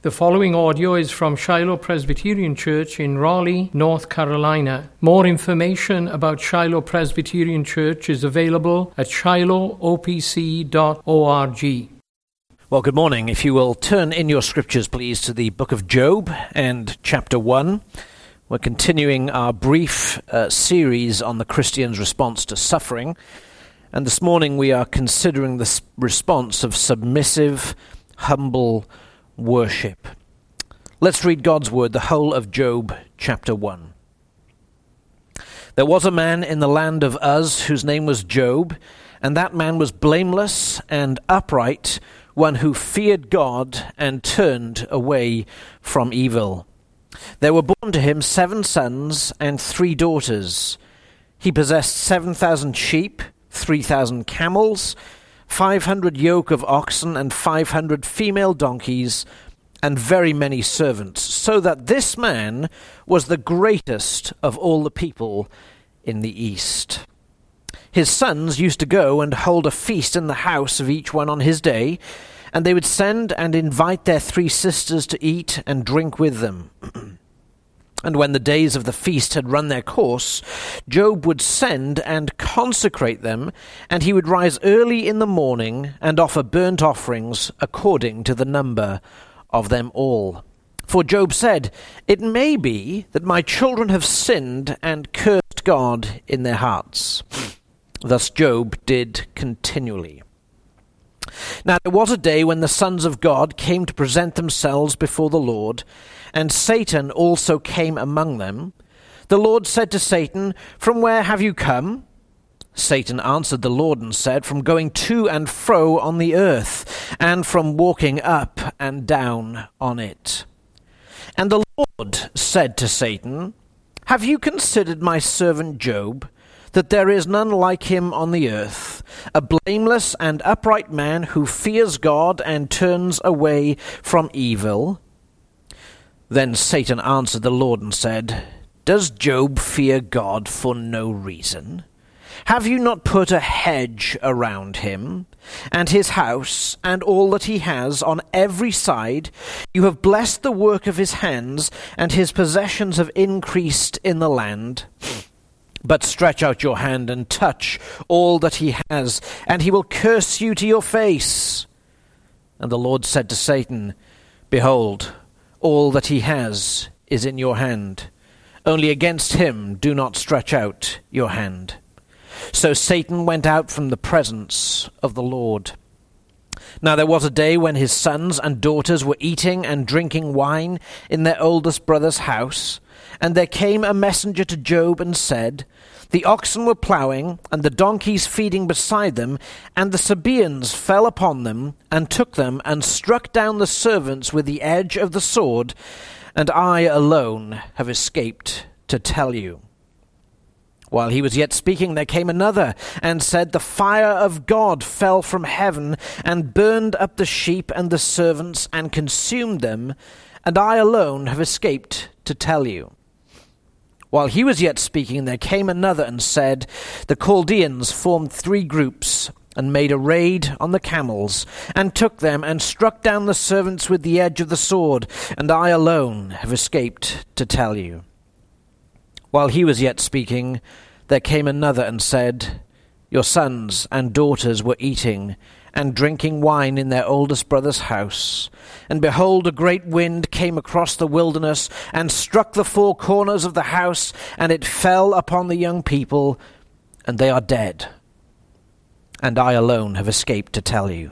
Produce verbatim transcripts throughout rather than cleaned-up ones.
The following audio is from Shiloh Presbyterian Church in Raleigh, North Carolina. More information about Shiloh Presbyterian Church is available at shiloh o p c dot org. Well, good morning. If you will turn in your scriptures, please, to the book of Job and chapter one. We're continuing our brief uh, series on the Christian's response to suffering. And this morning we are considering the response of submissive, humble worship. Let's read God's word, the whole of Job chapter one. There was a man in the land of Uz whose name was Job, and that man was blameless and upright, one who feared God and turned away from evil. There were born to him seven sons and three daughters. He possessed seven thousand sheep, three thousand camels, five hundred yoke of oxen, and five hundred female donkeys, and very many servants, so that this man was the greatest of all the people in the east. His sons used to go and hold a feast in the house of each one on his day, and they would send and invite their three sisters to eat and drink with them. And when the days of the feast had run their course, Job would send and consecrate them, and he would rise early in the morning and offer burnt offerings according to the number of them all. For Job said, "It may be that my children have sinned and cursed God in their hearts." Thus Job did continually. Now there was a day when the sons of God came to present themselves before the Lord, and Satan also came among them. The Lord said to Satan, "From where have you come?" Satan answered the Lord and said, "From going to and fro on the earth, and from walking up and down on it." And the Lord said to Satan, "Have you considered my servant Job, that there is none like him on the earth, a blameless and upright man who fears God and turns away from evil?" Then Satan answered the Lord and said, "Does Job fear God for no reason? Have you not put a hedge around him, and his house, and all that he has on every side? You have blessed the work of his hands, and his possessions have increased in the land. But stretch out your hand and touch all that he has, and he will curse you to your face." And the Lord said to Satan, "Behold, all that he has is in your hand. Only against him do not stretch out your hand." So Satan went out from the presence of the Lord. Now there was a day when his sons and daughters were eating and drinking wine in their oldest brother's house, and there came a messenger to Job and said, "The oxen were ploughing, and the donkeys feeding beside them, and the Sabaeans fell upon them, and took them, and struck down the servants with the edge of the sword, and I alone have escaped to tell you." While he was yet speaking, there came another, and said, "The fire of God fell from heaven, and burned up the sheep and the servants, and consumed them, and I alone have escaped to tell you." While he was yet speaking, there came another and said, "The Chaldeans formed three groups, and made a raid on the camels, and took them, and struck down the servants with the edge of the sword, and I alone have escaped to tell you." While he was yet speaking, there came another and said, "Your sons and daughters were eating and drinking wine in their oldest brother's house. And behold, a great wind came across the wilderness and struck the four corners of the house, and it fell upon the young people, and they are dead. And I alone have escaped to tell you."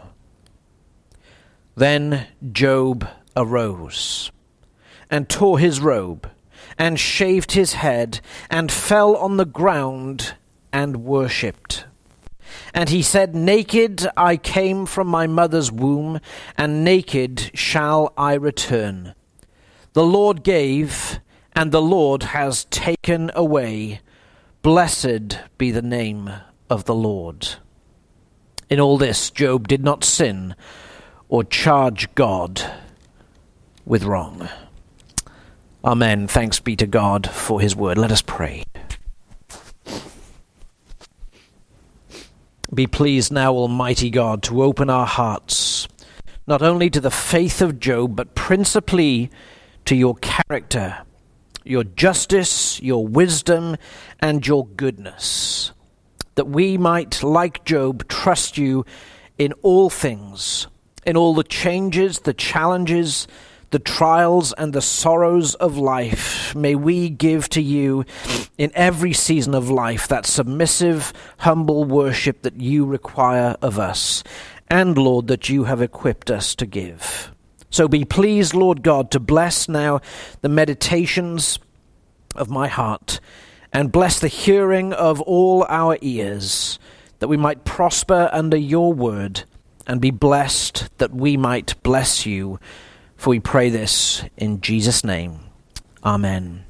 Then Job arose and tore his robe and shaved his head and fell on the ground and worshipped. And he said, "Naked I came from my mother's womb, and naked shall I return. The Lord gave, and the Lord has taken away. Blessed be the name of the Lord." In all this Job did not sin or charge God with wrong. Amen. Thanks be to God for his word. Let us pray. Be pleased now, Almighty God, to open our hearts not only to the faith of Job, but principally to your character, your justice, your wisdom, and your goodness, that we might, like Job, trust you in all things, in all the changes, the challenges, the trials, and the sorrows of life. May we give to you in every season of life that submissive, humble worship that you require of us, and, Lord, that you have equipped us to give. So be pleased, Lord God, to bless now the meditations of my heart, and bless the hearing of all our ears, that we might prosper under your word, and be blessed that we might bless you. For we pray this in Jesus' name. Amen.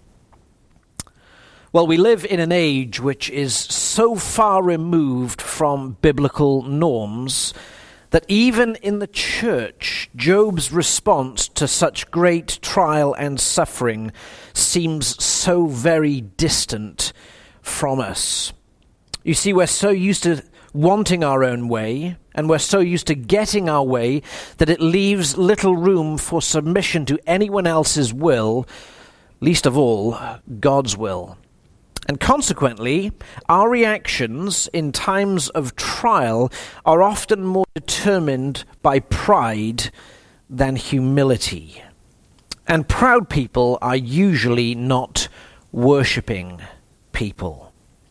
Well, we live in an age which is so far removed from biblical norms that even in the church, Job's response to such great trial and suffering seems so very distant from us. You see, we're so used to wanting our own way, and we're so used to getting our way that it leaves little room for submission to anyone else's will, least of all, God's will. And consequently, our reactions in times of trial are often more determined by pride than humility. And proud people are usually not worshipping people.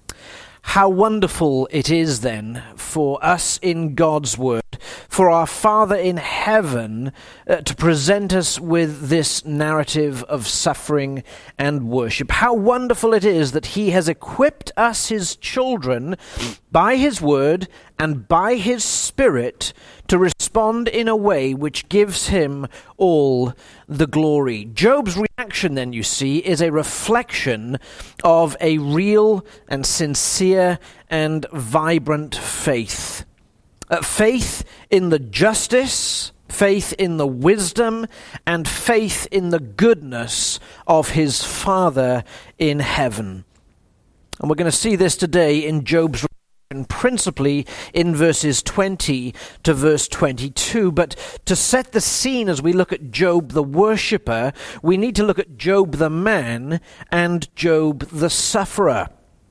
How wonderful it is then for us in God's word, for our Father in heaven uh, to present us with this narrative of suffering and worship. How wonderful it is that he has equipped us, his children, by his word and by his Spirit to respond in a way which gives him all the glory. Job's reaction, then, you see, is a reflection of a real and sincere and vibrant faith. Uh, faith in the justice, faith in the wisdom, and faith in the goodness of his Father in heaven. And we're going to see this today in Job's reaction, principally in verses twenty to verse twenty-two. But to set the scene as we look at Job the worshipper, we need to look at Job the man and Job the sufferer.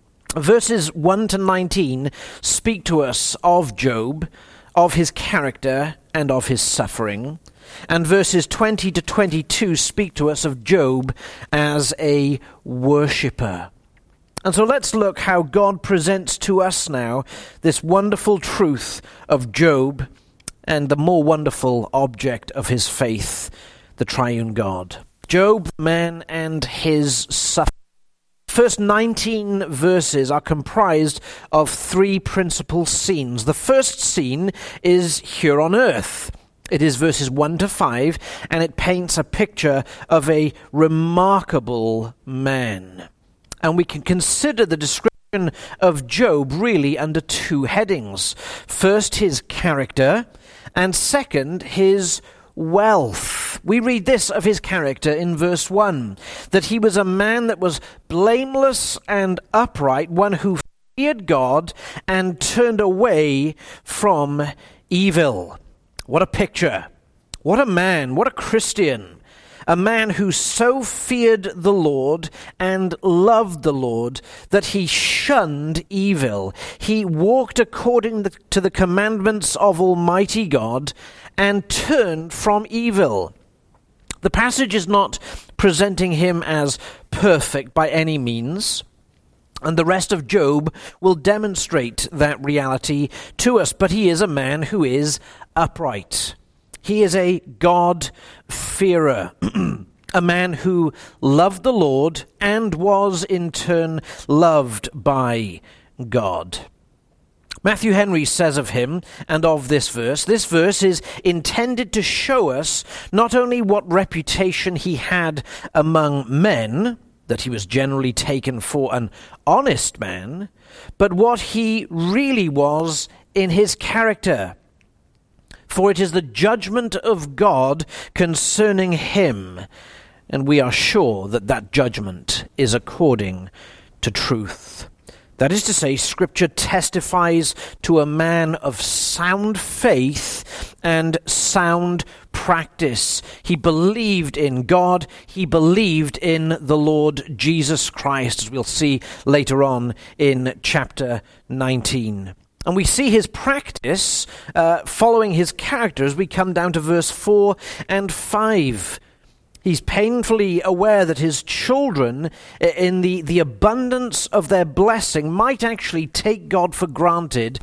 Verses one to nineteen speak to us of Job, of his character, and of his suffering. And verses twenty to twenty-two speak to us of Job as a worshipper. And so let's look how God presents to us now this wonderful truth of Job and the more wonderful object of his faith, the triune God. Job, the man, and his suffering. First nineteen verses are comprised of three principal scenes. The first scene is here on earth. It is verses one to five, and it paints a picture of a remarkable man. And we can consider the description of Job really under two headings. First, his character, and second, his wealth. We read this of his character in verse one, that he was a man that was blameless and upright, one who feared God and turned away from evil. What a picture. What a man. What a Christian. A man who so feared the Lord and loved the Lord that he shunned evil. He walked according to the commandments of Almighty God and turned from evil. The passage is not presenting him as perfect by any means, and the rest of Job will demonstrate that reality to us, but he is a man who is upright. He is a God-fearer, a man who loved the Lord and was in turn loved by God. Matthew Henry says of him and of this verse, this verse is intended to show us not only what reputation he had among men, that he was generally taken for an honest man, but what he really was in his character. For it is the judgment of God concerning him, and we are sure that that judgment is according to truth. That is to say, Scripture testifies to a man of sound faith and sound practice. He believed in God. He believed in the Lord Jesus Christ, as we'll see later on in chapter nineteen. And we see his practice uh, following his character as we come down to verse four and five. He's painfully aware that his children, in the, the abundance of their blessing, might actually take God for granted.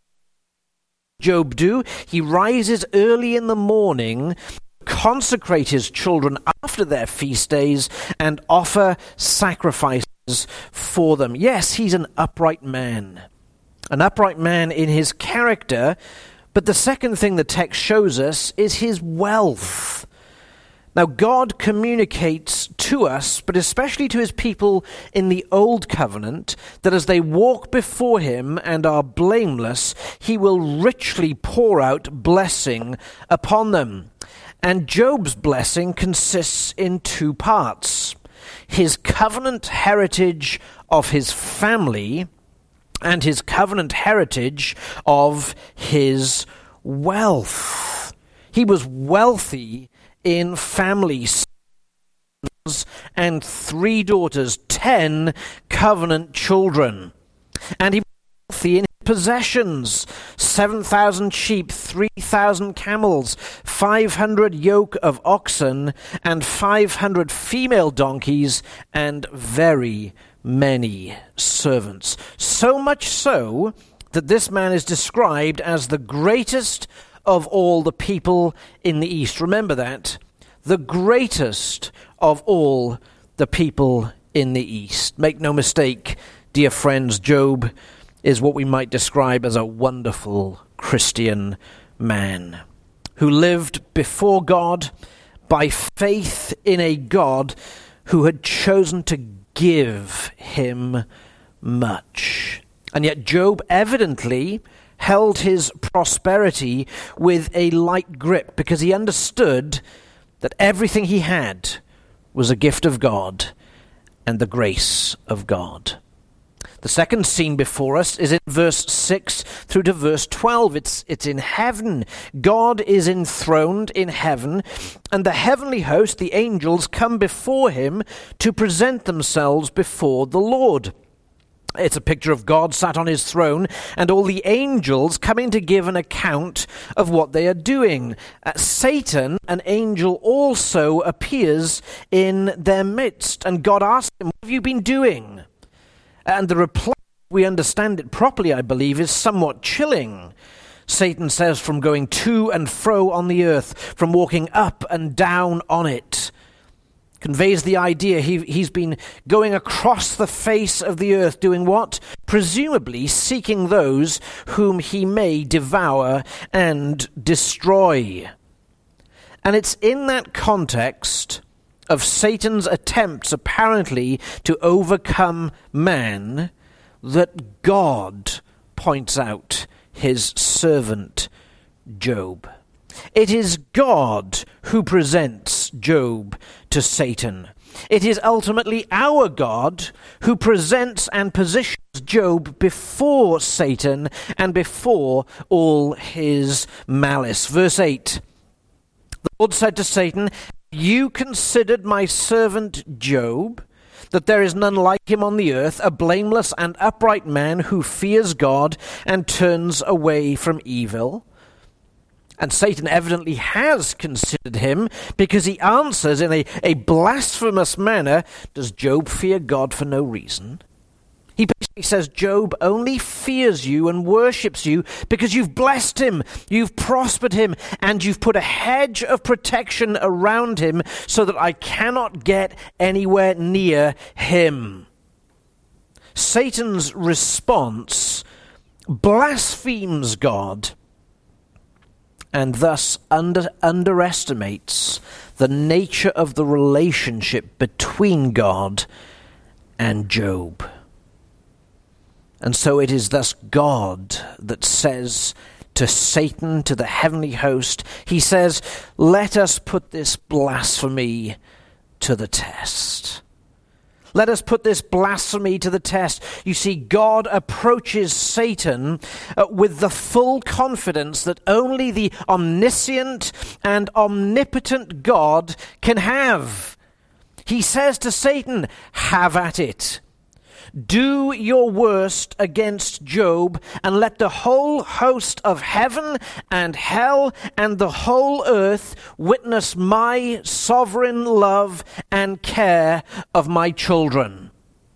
Job do? He rises early in the morning, consecrate his children after their feast days, and offer sacrifices for them. Yes, he's an upright man. An upright man in his character, but the second thing the text shows us is his wealth. Now, God communicates to us, but especially to his people in the Old Covenant, that as they walk before him and are blameless, he will richly pour out blessing upon them. And Job's blessing consists in two parts: his covenant heritage of his family and his covenant heritage of his wealth. He was wealthy in family, sons and three daughters, ten covenant children. And he was wealthy in possessions, seven thousand sheep, three thousand camels, five hundred yoke of oxen, and five hundred female donkeys, and very many servants. So much so that this man is described as the greatest of all the people in the East. Remember that. The greatest of all the people in the East. Make no mistake, dear friends, Job is what we might describe as a wonderful Christian man who lived before God by faith in a God who had chosen to give him much. And yet Job evidently held his prosperity with a light grip because he understood that everything he had was a gift of God and the grace of God. The second scene before us is in verse six through to verse twelve. It's, it's in heaven. God is enthroned in heaven, and the heavenly host, the angels, come before him to present themselves before the Lord. It's a picture of God sat on his throne and all the angels coming to give an account of what they are doing. Uh, Satan, an angel, also appears in their midst, and God asks him, "What have you been doing?" And the reply, we understand it properly, I believe, is somewhat chilling. Satan says, "From going to and fro on the earth, from walking up and down on it." Conveys the idea he, he's been going across the face of the earth doing what? Presumably seeking those whom he may devour and destroy. And it's in that context of Satan's attempts apparently to overcome man that God points out his servant Job. It is God who presents Job to Satan. It is ultimately our God who presents and positions Job before Satan and before all his malice. Verse eight, the Lord said to Satan, "You considered my servant Job, that there is none like him on the earth, a blameless and upright man who fears God and turns away from evil." And Satan evidently has considered him because he answers in a, a blasphemous manner, "Does Job fear God for no reason?" He basically says Job only fears you and worships you because you've blessed him, you've prospered him, and you've put a hedge of protection around him so that I cannot get anywhere near him. Satan's response blasphemes God and thus under, underestimates the nature of the relationship between God and Job. And so it is thus God that says to Satan, to the heavenly host, he says, "Let us put this blasphemy to the test. Let us put this blasphemy to the test. You see, God approaches Satan uh, with the full confidence that only the omniscient and omnipotent God can have. He says to Satan, have at it. Do your worst against Job, and let the whole host of heaven and hell and the whole earth witness my sovereign love and care of my children.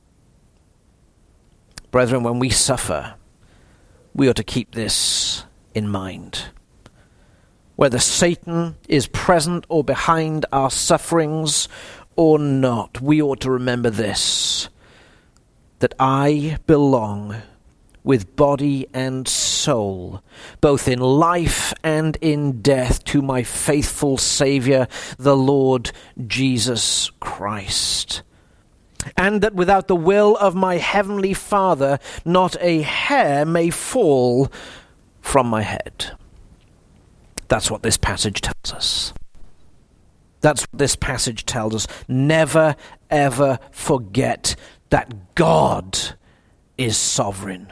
Brethren, when we suffer, we ought to keep this in mind. Whether Satan is present or behind our sufferings or not, we ought to remember this: that I belong with body and soul, both in life and in death, to my faithful Savior, the Lord Jesus Christ. And that without the will of my heavenly Father, not a hair may fall from my head. That's what this passage tells us. That's what this passage tells us. Never, ever forget that God is sovereign.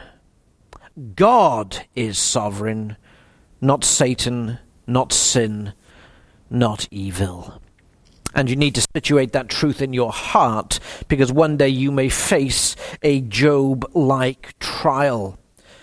God is sovereign, not Satan, not sin, not evil. And you need to situate that truth in your heart, because one day you may face a Job-like trial.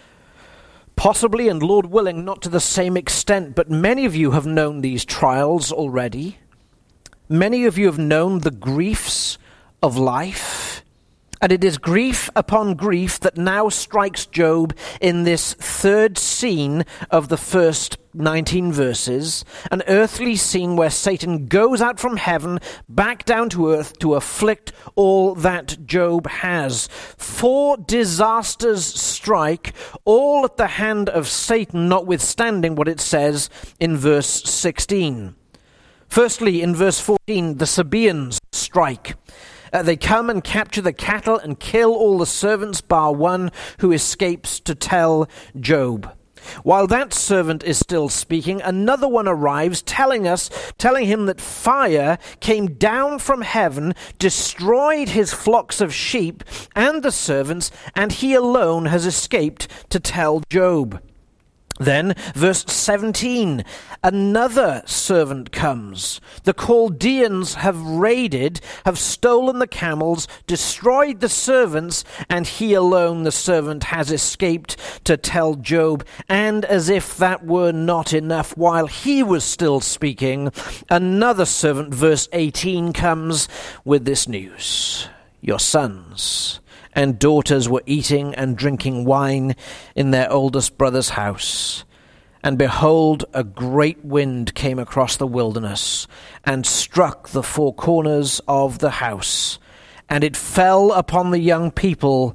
Possibly, and Lord willing, not to the same extent, but many of you have known these trials already. Many of you have known the griefs of life. And it is grief upon grief that now strikes Job in this third scene of the first nineteen verses, an earthly scene where Satan goes out from heaven back down to earth to afflict all that Job has. Four disasters strike, all at the hand of Satan, notwithstanding what it says in verse sixteen. Firstly, in verse fourteen, the Sabaeans strike. Uh, they come and capture the cattle and kill all the servants bar one who escapes to tell Job. While that servant is still speaking, another one arrives telling us, telling him that fire came down from heaven, destroyed his flocks of sheep and the servants, and he alone has escaped to tell Job. Then, verse seventeen, another servant comes. The Chaldeans have raided, have stolen the camels, destroyed the servants, and he alone, the servant, has escaped to tell Job. And as if that were not enough, while he was still speaking, another servant, verse eighteen, comes with this news: your sons and daughters were eating and drinking wine in their oldest brother's house. And behold, a great wind came across the wilderness and struck the four corners of the house. And it fell upon the young people,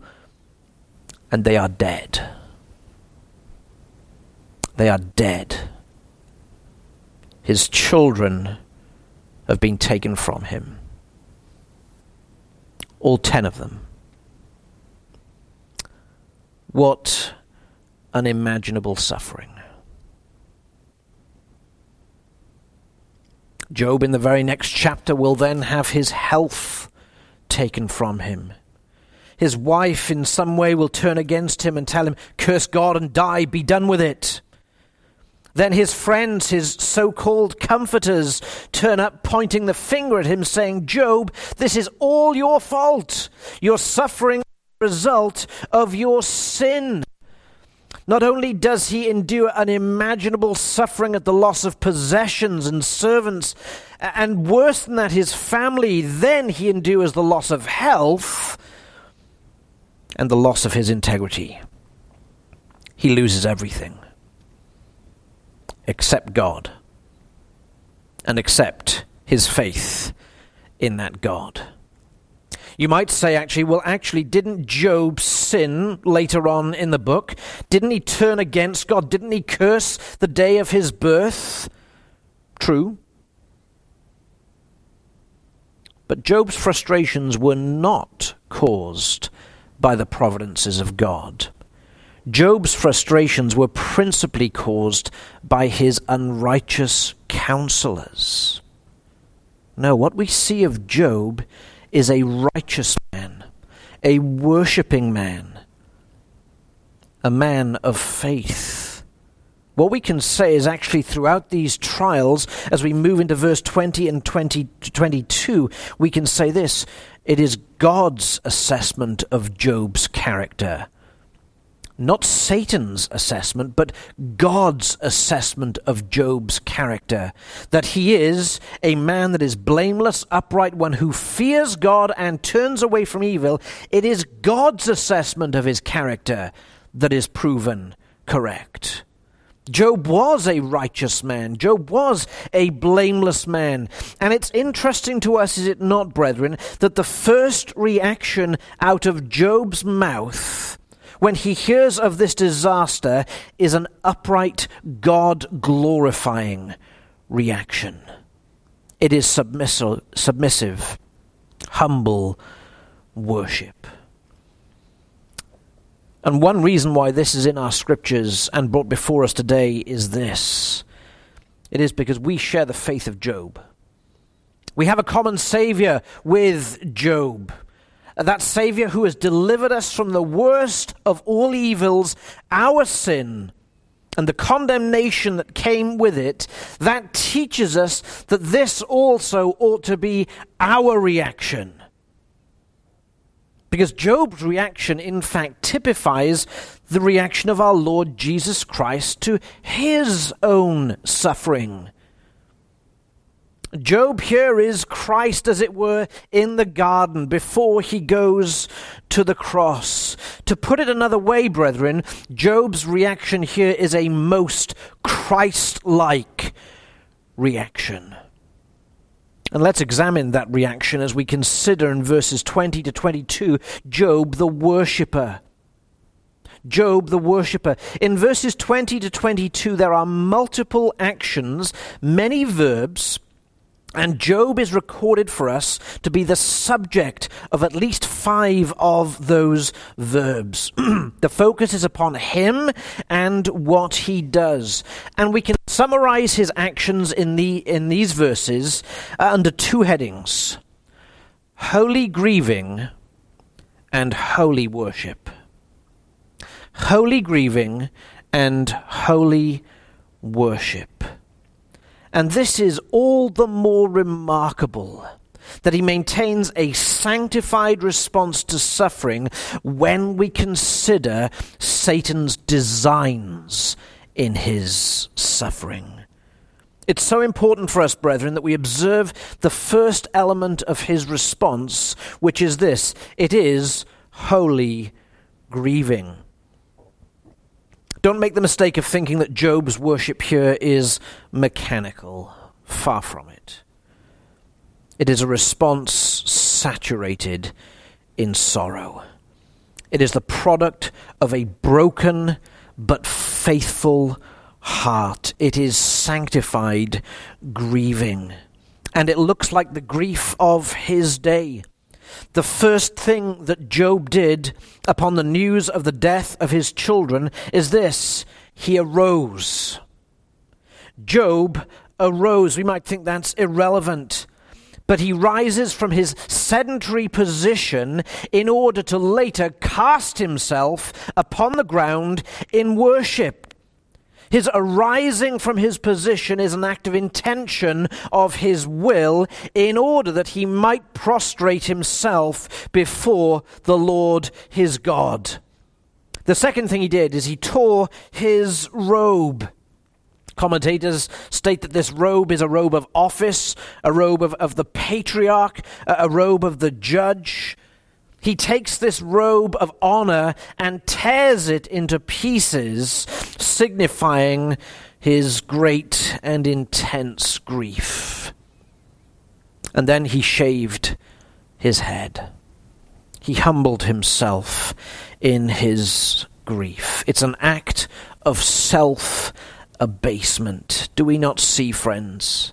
and they are dead. They are dead. His children have been taken from him. All ten of them. What unimaginable suffering. Job, in the very next chapter, will then have his health taken from him. His wife, in some way, will turn against him and tell him, curse God and die, be done with it. Then his friends, his so-called comforters, turn up pointing the finger at him, saying, Job, this is all your fault. Your suffering result of your sin. Not only does he endure unimaginable suffering at the loss of possessions and servants, and worse than that, his family, then he endures the loss of health and the loss of his integrity. He loses everything except God, and except his faith in that God. You might say, actually, well, actually, didn't Job sin later on in the book? Didn't he turn against God? Didn't he curse the day of his birth? True. But Job's frustrations were not caused by the providences of God. Job's frustrations were principally caused by his unrighteous counselors. No, what we see of Job is a righteous man, a worshipping man, a man of faith. What we can say is actually throughout these trials, as we move into verse twenty and twenty to twenty-two, we can say this: it is God's assessment of Job's character. Not Satan's assessment, but God's assessment of Job's character. That he is a man that is blameless, upright, one who fears God and turns away from evil. It is God's assessment of his character that is proven correct. Job was a righteous man. Job was a blameless man. And it's interesting to us, is it not, brethren, that the first reaction out of Job's mouth when he hears of this disaster is an upright, God-glorifying reaction. It is submissive, submissive, humble worship. And one reason why this is in our scriptures and brought before us today is this. It is because we share the faith of Job. We have a common Savior with Job. That Savior who has delivered us from the worst of all evils, our sin, and the condemnation that came with it. That teaches us that this also ought to be our reaction. Because Job's reaction, in fact, typifies the reaction of our Lord Jesus Christ to his own suffering. Job here is Christ, as it were, in the garden before he goes to the cross. To put it another way, brethren, Job's reaction here is a most Christ-like reaction. And let's examine that reaction as we consider in verses twenty to twenty-two, Job the worshipper. Job the worshipper. In verses twenty to twenty-two, there are multiple actions, many verbs, and Job is recorded for us to be the subject of at least five of those verbs. The focus is upon him and what he does. And we can summarize his actions in the in these verses uh, under two headings: holy grieving and holy worship. Holy grieving and holy worship. And this is all the more remarkable that he maintains a sanctified response to suffering when we consider Satan's designs in his suffering. It's so important for us, brethren, that we observe the first element of his response, which is this: it is holy grieving. Don't make the mistake of thinking that Job's worship here is mechanical. Far from it. It is a response saturated in sorrow. It is the product of a broken but faithful heart. It is sanctified grieving. And it looks like the grief of his day. The first thing that Job did upon the news of the death of his children is this: he arose. Job arose. We might think that's irrelevant, but he rises from his sedentary position in order to later cast himself upon the ground in worship. His arising from his position is an act of intention of his will in order that he might prostrate himself before the Lord his God. The second thing he did is he tore his robe. Commentators state that this robe is a robe of office, a robe of, of the patriarch, a robe of the judge. He takes this robe of honor and tears it into pieces, signifying his great and intense grief. And then he shaved his head. He humbled himself in his grief. It's an act of self-abasement. Do we not see, friends?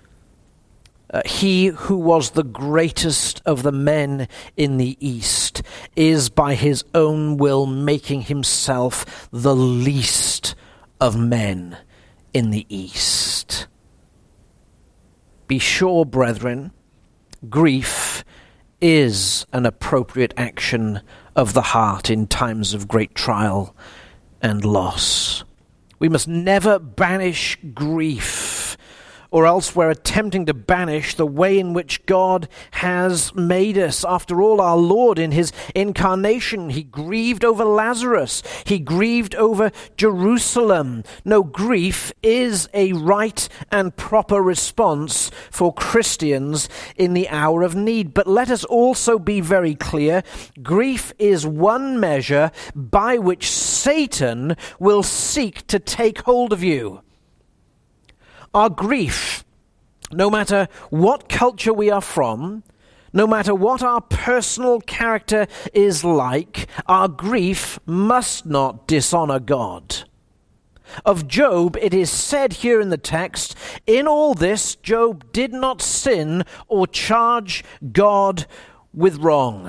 Uh, he who was the greatest of the men in the East is by his own will making himself the least of men in the East. Be sure, brethren, grief is an appropriate action of the heart in times of great trial and loss. We must never banish grief, or else we're attempting to banish the way in which God has made us. After all, our Lord in his incarnation, he grieved over Lazarus. He grieved over Jerusalem. No, grief is a right and proper response for Christians in the hour of need. But let us also be very clear, grief is one measure by which Satan will seek to take hold of you. Our grief, no matter what culture we are from, no matter what our personal character is like, our grief must not dishonor God. Of Job, it is said here in the text, in all this, Job did not sin or charge God with wrong.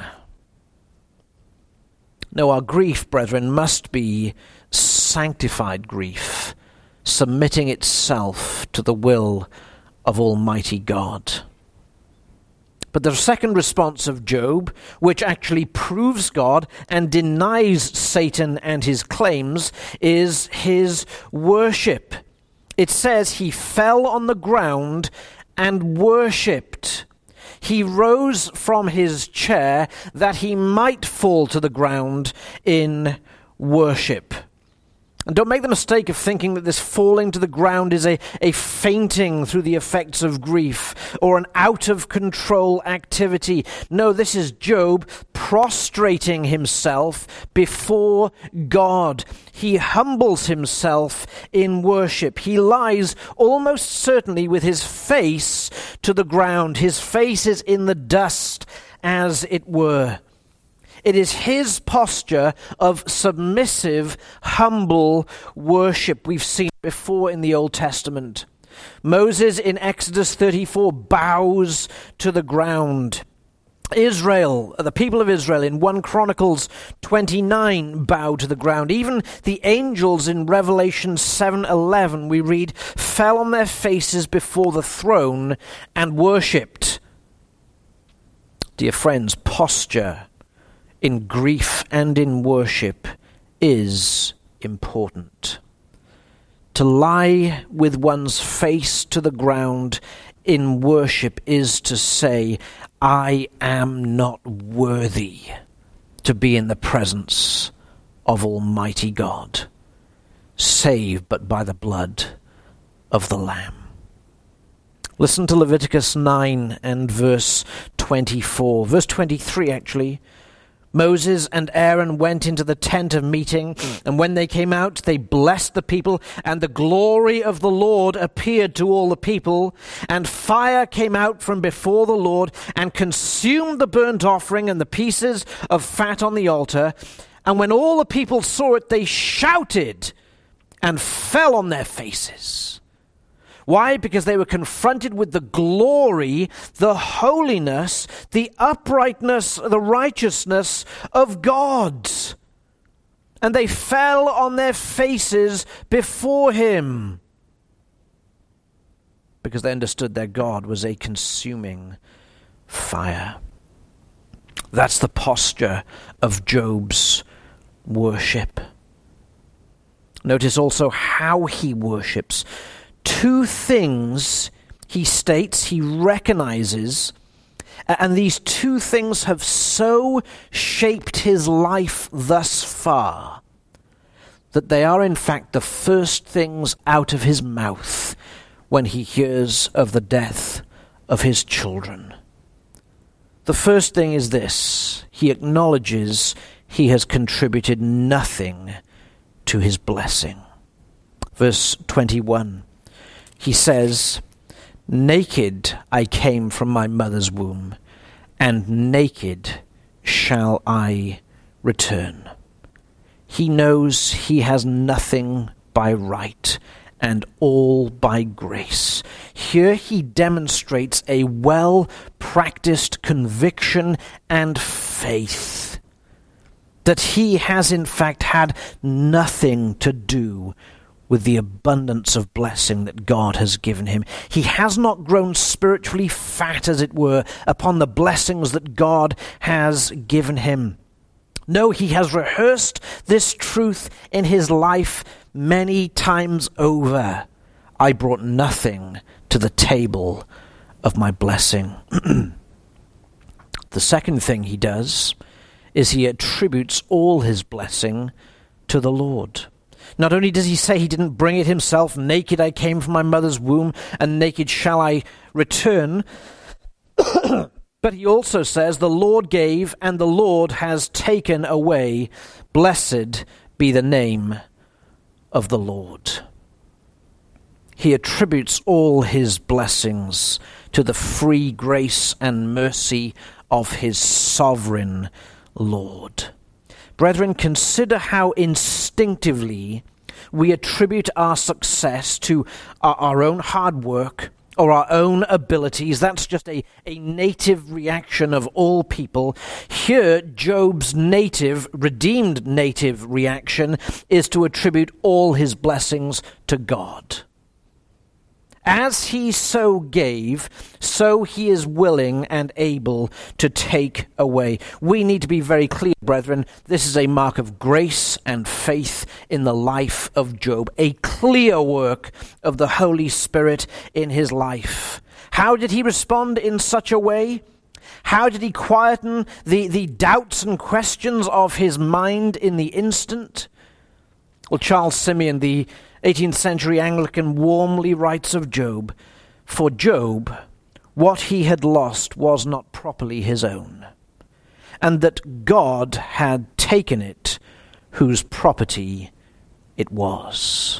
No, our grief, brethren, must be sanctified grief, submitting itself to the will of Almighty God. But the second response of Job, which actually proves God and denies Satan and his claims, is his worship. It says he fell on the ground and worshipped. He rose from his chair that he might fall to the ground in worship. And don't make the mistake of thinking that this falling to the ground is a, a fainting through the effects of grief or an out-of-control activity. No, this is Job prostrating himself before God. He humbles himself in worship. He lies almost certainly with his face to the ground. His face is in the dust, as it were. It is his posture of submissive, humble worship we've seen before in the Old Testament. Moses in Exodus thirty-four bows to the ground. Israel, the people of Israel in First Chronicles twenty-nine bow to the ground. Even the angels in Revelation seven eleven, we read, fell on their faces before the throne and worshipped. Dear friends, posture in grief and in worship is important. To lie with one's face to the ground in worship is to say, I am not worthy to be in the presence of Almighty God, save but by the blood of the Lamb. Listen to Leviticus nine and verse twenty-four. Verse twenty-three, actually. Moses and Aaron went into the tent of meeting, and when they came out, they blessed the people, and the glory of the Lord appeared to all the people, and fire came out from before the Lord, and consumed the burnt offering and the pieces of fat on the altar. And when all the people saw it, they shouted and fell on their faces. Why? Because they were confronted with the glory, the holiness, the uprightness, the righteousness of God. And they fell on their faces before him, because they understood their God was a consuming fire. That's the posture of Job's worship. Notice also how he worships. Two things he states, he recognizes, and these two things have so shaped his life thus far that they are in fact the first things out of his mouth when he hears of the death of his children. The first thing is this: he acknowledges he has contributed nothing to his blessing. Verse twenty-one. He says, naked I came from my mother's womb, and naked shall I return. He knows he has nothing by right and all by grace. Here he demonstrates a well-practiced conviction and faith that he has in fact had nothing to do with the abundance of blessing that God has given him. He has not grown spiritually fat, as it were, upon the blessings that God has given him. No, he has rehearsed this truth in his life many times over. I brought nothing to the table of my blessing. The second thing he does is he attributes all his blessing to the Lord. Not only does he say he didn't bring it himself, naked I came from my mother's womb, and naked shall I return, but he also says, the Lord gave, and the Lord has taken away. Blessed be the name of the Lord. He attributes all his blessings to the free grace and mercy of his sovereign Lord. Brethren, consider how instinctively we attribute our success to our, our own hard work or our own abilities. That's just a, a native reaction of all people. Here, Job's native, redeemed native reaction is to attribute all his blessings to God. As he so gave, so he is willing and able to take away. We need to be very clear, brethren. This is a mark of grace and faith in the life of Job, a clear work of the Holy Spirit in his life. How did he respond in such a way? How did he quieten the, the doubts and questions of his mind in the instant? Well, Charles Simeon, the eighteenth century Anglican, warmly writes of Job, for Job, what he had lost was not properly his own, and that God had taken it whose property it was.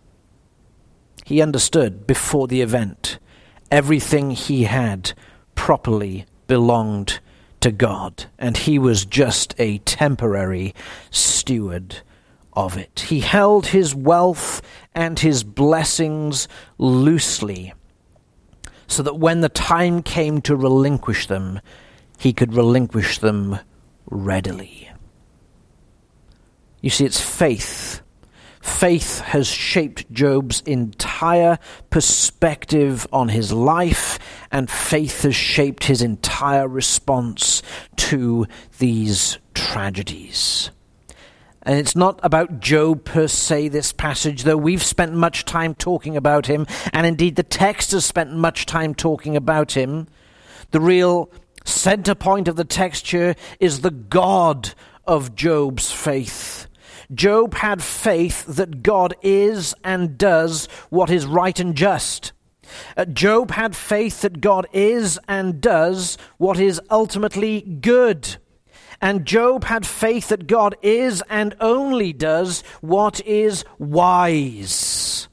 He understood before the event everything he had properly belonged to God, and he was just a temporary steward of it. He held his wealth and his blessings loosely, so that when the time came to relinquish them, he could relinquish them readily. You see, it's faith. Faith has shaped Job's entire perspective on his life, and faith has shaped his entire response to these tragedies. And it's not about Job per se, this passage, though we've spent much time talking about him, and indeed the text has spent much time talking about him. The real center point of the text here is the God of Job's faith. Job had faith that God is and does what is right and just. Uh, Job had faith that God is and does what is ultimately good. And Job had faith that God is and only does what is wise.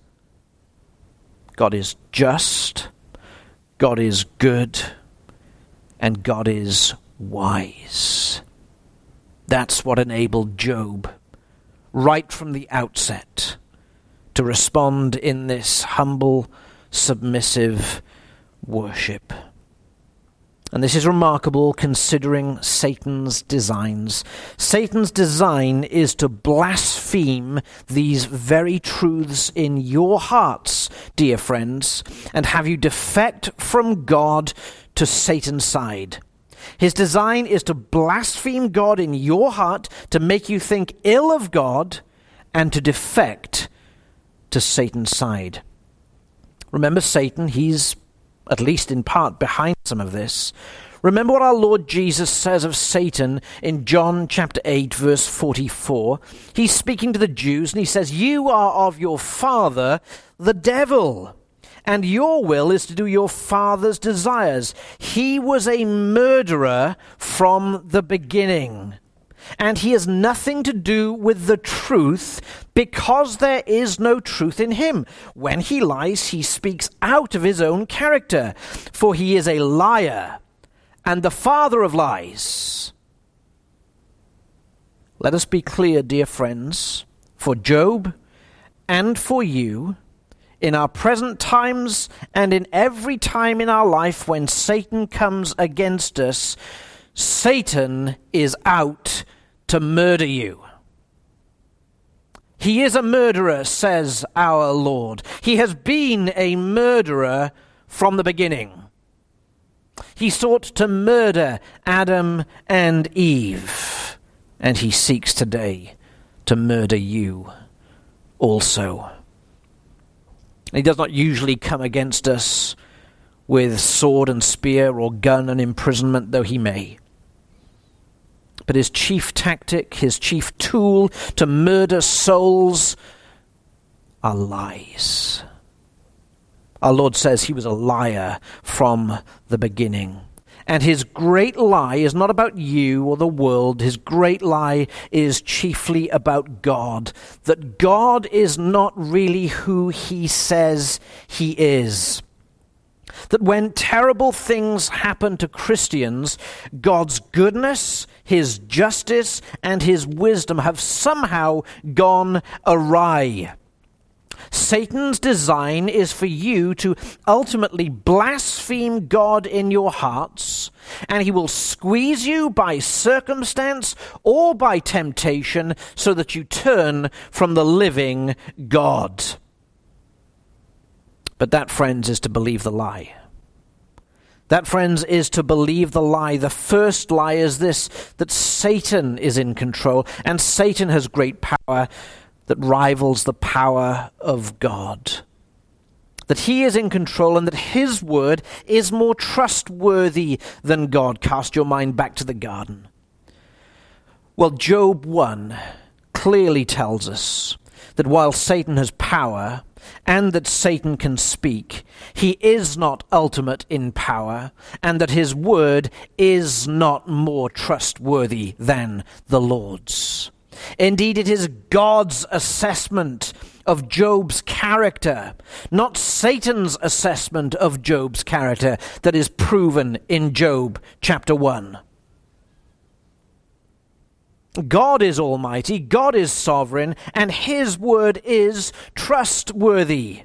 God is just, God is good, and God is wise. That's what enabled Job, right from the outset, to respond in this humble, submissive worship. And this is remarkable considering Satan's designs. Satan's design is to blaspheme these very truths in your hearts, dear friends, and have you defect from God to Satan's side. His design is to blaspheme God in your heart, to make you think ill of God, and to defect to Satan's side. Remember Satan, he's at least in part behind some of this. Remember what our Lord Jesus says of Satan in John chapter eight, verse forty-four. He's speaking to the Jews, and he says, "You are of your father, the devil, and your will is to do your father's desires. He was a murderer from the beginning, and he has nothing to do with the truth, because there is no truth in him. When he lies, he speaks out of his own character, for he is a liar and the father of lies." Let us be clear, dear friends, for Job and for you, in our present times and in every time in our life when Satan comes against us, Satan is out to murder you. He is a murderer, says our Lord. He has been a murderer from the beginning. He sought to murder Adam and Eve, and he seeks today to murder you also. He does not usually come against us with sword and spear or gun and imprisonment, though he may. But his chief tactic, his chief tool to murder souls are lies. Our Lord says he was a liar from the beginning. And his great lie is not about you or the world. His great lie is chiefly about God. That God is not really who he says he is. That when terrible things happen to Christians, God's goodness, his justice, and his wisdom have somehow gone awry. Satan's design is for you to ultimately blaspheme God in your hearts, and he will squeeze you by circumstance or by temptation so that you turn from the living God. But that, friends, is to believe the lie. That, friends, is to believe the lie. The first lie is this, that Satan is in control, and Satan has great power that rivals the power of God. That he is in control and that his word is more trustworthy than God. Cast your mind back to the garden. Well, Job one clearly tells us that while Satan has power and that Satan can speak, he is not ultimate in power, and that his word is not more trustworthy than the Lord's. Indeed, it is God's assessment of Job's character, not Satan's assessment of Job's character, that is proven in Job chapter one. God is almighty, God is sovereign, and his word is trustworthy.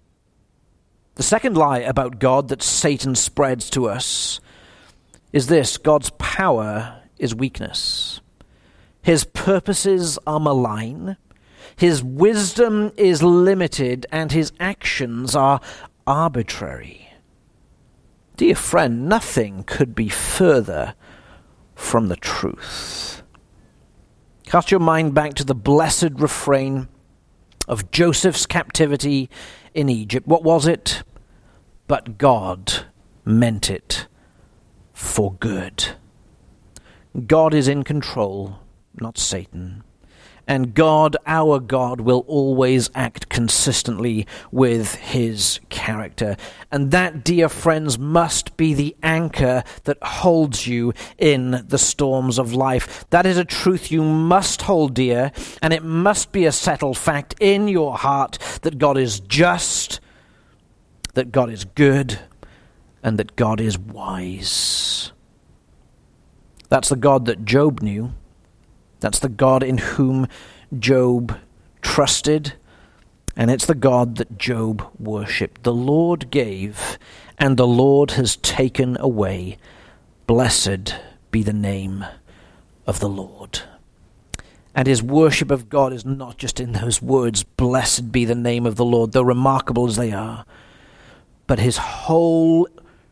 The second lie about God that Satan spreads to us is this: God's power is weakness. His purposes are malign, his wisdom is limited, and his actions are arbitrary. Dear friend, nothing could be further from the truth. Cast your mind back to the blessed refrain of Joseph's captivity in Egypt. What was it? But God meant it for good. God is in control, not Satan. And God, our God, will always act consistently with his character. And that, dear friends, must be the anchor that holds you in the storms of life. That is a truth you must hold dear, and it must be a settled fact in your heart that God is just, that God is good, and that God is wise. That's the God that Job knew. That's the God in whom Job trusted, and it's the God that Job worshipped. The Lord gave, and the Lord has taken away. Blessed be the name of the Lord. And his worship of God is not just in those words, blessed be the name of the Lord, though remarkable as they are, but his whole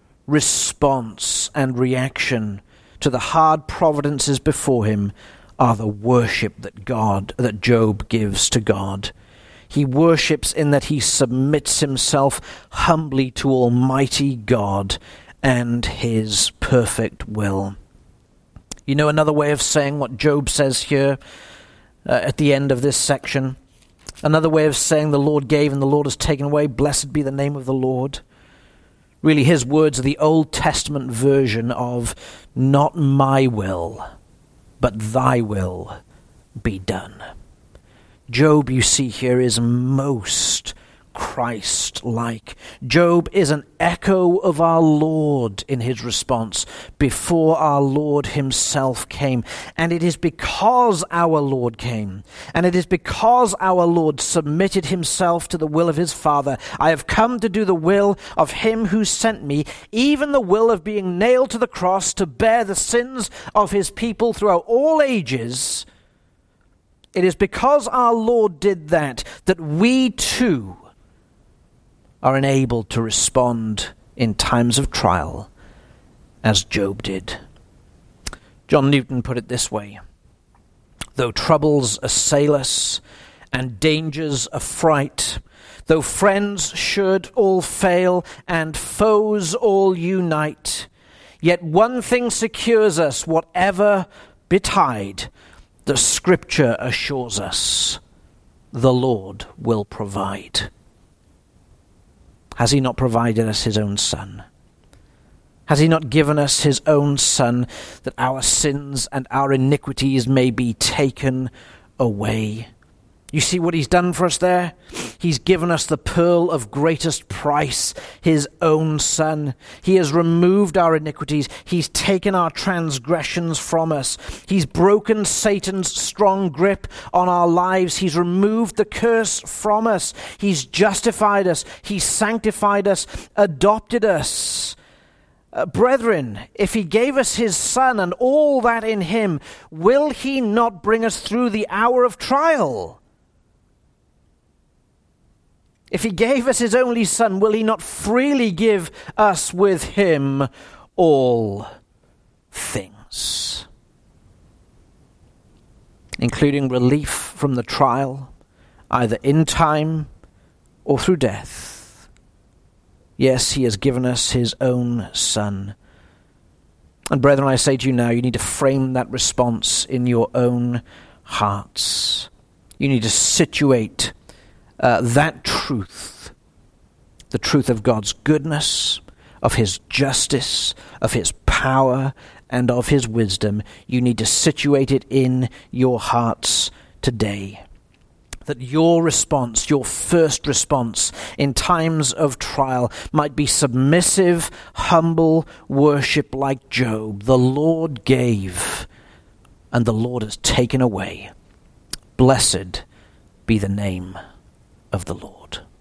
response and reaction to the hard providences before him are the worship that God, that Job gives to God. He worships in that he submits himself humbly to Almighty God and his perfect will. You know another way of saying what Job says here uh, at the end of this section? Another way of saying the Lord gave and the Lord has taken away, blessed be the name of the Lord. Really, his words are the Old Testament version of not my will, but thy will be done. Job, you see here, is most Christ-like. Job is an echo of our Lord in his response before our Lord himself came. And it is because our Lord came, and it is because our Lord submitted himself to the will of his Father. I have come to do the will of him who sent me, even the will of being nailed to the cross to bear the sins of his people throughout all ages. It is because our Lord did that that we too are enabled to respond in times of trial as Job did. John Newton put it this way: though troubles assail us and dangers affright, though friends should all fail and foes all unite, yet one thing secures us, whatever betide, the Scripture assures us, the Lord will provide. Has he not provided us his own Son? Has he not given us his own Son that our sins and our iniquities may be taken away? You see what he's done for us there? He's given us the pearl of greatest price, his own Son. He has removed our iniquities. He's taken our transgressions from us. He's broken Satan's strong grip on our lives. He's removed the curse from us. He's justified us. He's sanctified us, adopted us. Uh, brethren, if he gave us his Son and all that in him, will he not bring us through the hour of trial? If he gave us his only Son, will he not freely give us with him all things, including relief from the trial, either in time or through death? Yes, he has given us his own Son. And brethren, I say to you now, you need to frame that response in your own hearts. You need to situate Uh, that truth, the truth of God's goodness, of his justice, of his power, and of his wisdom. You need to situate it in your hearts today. That your response, your first response in times of trial, might be submissive, humble worship like Job. The Lord gave, and the Lord has taken away. Blessed be the name of the Lord.